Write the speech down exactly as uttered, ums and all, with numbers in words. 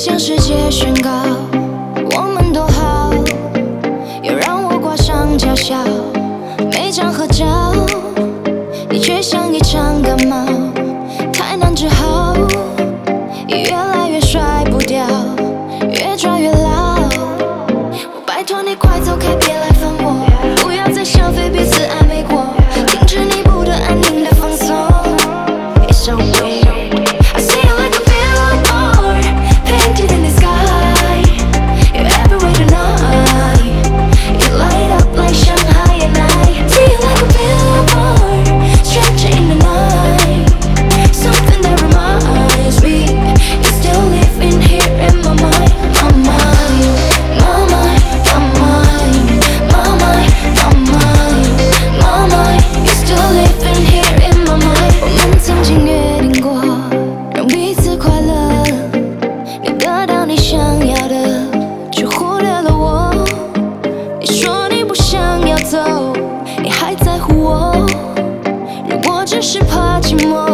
向世界宣告我们多好，又让我挂上假笑。每张合照，你却像一场感冒，太难治好，越来越甩不掉，越抓越牢。我拜托你快走开，别来烦我，不要再消费彼此暧昧过，停止你不得安宁的放松。It's so weird. I see you like a billboard painted in the sky. You're everywhere tonight. You light up like Shanghai at night. See you like a billboard stretching in the night. Something that reminds me you're still living here in my mind, my mind, my mind, my mind, my mind, my mind, my mind. You're still living here in my mind. 我们曾经约定过，让彼此快乐，你得到你想要的，却忽略了我。你说你不想要走，你还在乎我。如果只是怕寂寞。